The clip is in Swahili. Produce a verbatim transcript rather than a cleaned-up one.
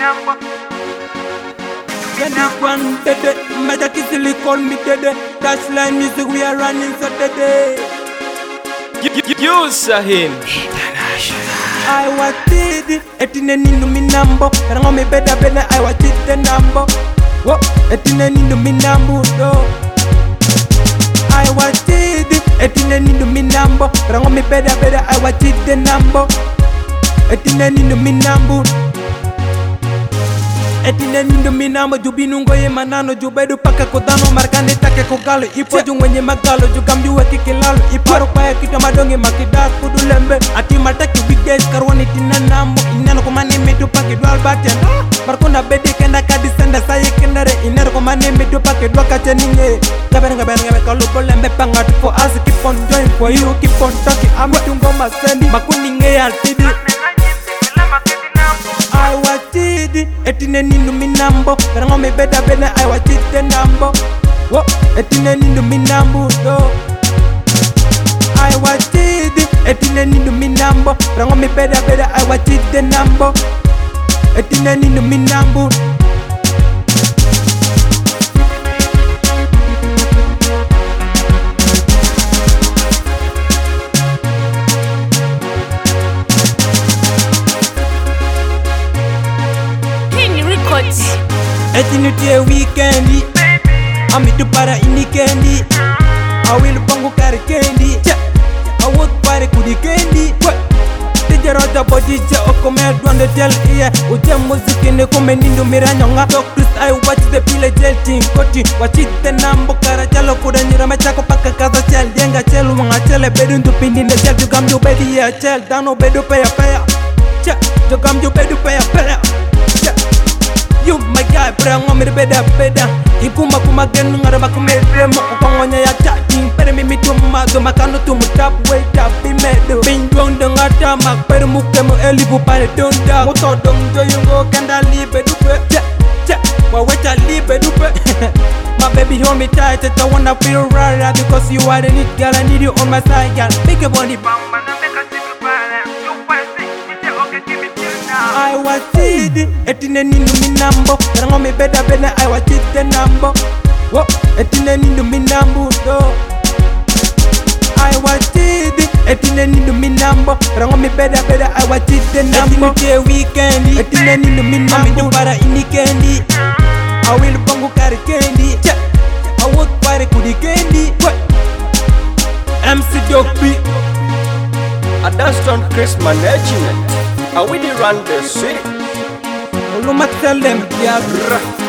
One dede, Mada Kisili call me dede. Touchline music, we are running so dede. You Sahin I was did etine ninu minambo. Rango me beda beda, I was did the number. Wo, etine ninu minambo do. I was did etine ninu minambo. Rango me beda beda, I was did the number. Etine ninu minambo. Etine nindo minamo jubinungo ye manano jubedu paka kodano markane take kogalo ipo jungwenye magalo jugamju weki kilalo iparo kwa kita madonge makida kudulembe ati mataki weekdays karwani tina nambo inano kumane medu pake dual baten markona bedi kenda kadisenda saye kendere inano kumane medu pake dua kacheninge gabere gabere gabere kalu bolembe pangat for us keep on join for you keep on talking amatungo masendi makuninge ya tidi I was did etine ninu minambo rango me beda beda I was did the number wo etine ninu minambo do I was did etine ninu minambo rango me beda beda I was did the number etine ninu minambo Etinutie weekendi Amitu para inikendi Awilu pangu kari kendi Awot pare kudi kendi Tijarota bodija okome duande tel iye Uje muziki ne kome nindu miranyonga So Chris I watch the pile gel ting koti Wachite nambo kara chalo kuda nyirama chako paka kaza chel Yenga chelu wanga chele bedu ndupindi ne chel Jugam ju bedi ya chel Dano bedu peya peya Jugam ju bedu peya peya You my guy, prango me beda beda. Ikuma kuma genu ngara makume remo. Ukongonya ya chatting, pere mimi tuma do makano tumu tap way tap be medo. Pinjong dong ata mak pere mukemo elibu pare donda. Moto dong joyungo kanda libe dupe. Che che, wa wecha libe dupe. My baby hold me tight, I wanna feel right because you are the need, girl. I need you on my side, girl. Make a body bamba na make a single para. You wanna sing, it's okay, give me till now. I was did etine ninu minambo rango me beda beda I was did the number wo etine ninu minambo do I was did etine ninu minambo rango me beda beda I was did the number etine weekendi etine ninu minambo amidu para inikendi awilu pangu kari kendi awot pare kudi kendi M C Dokpi Adaston Chris Management. Are we the run the city? Ulu maksal dem ya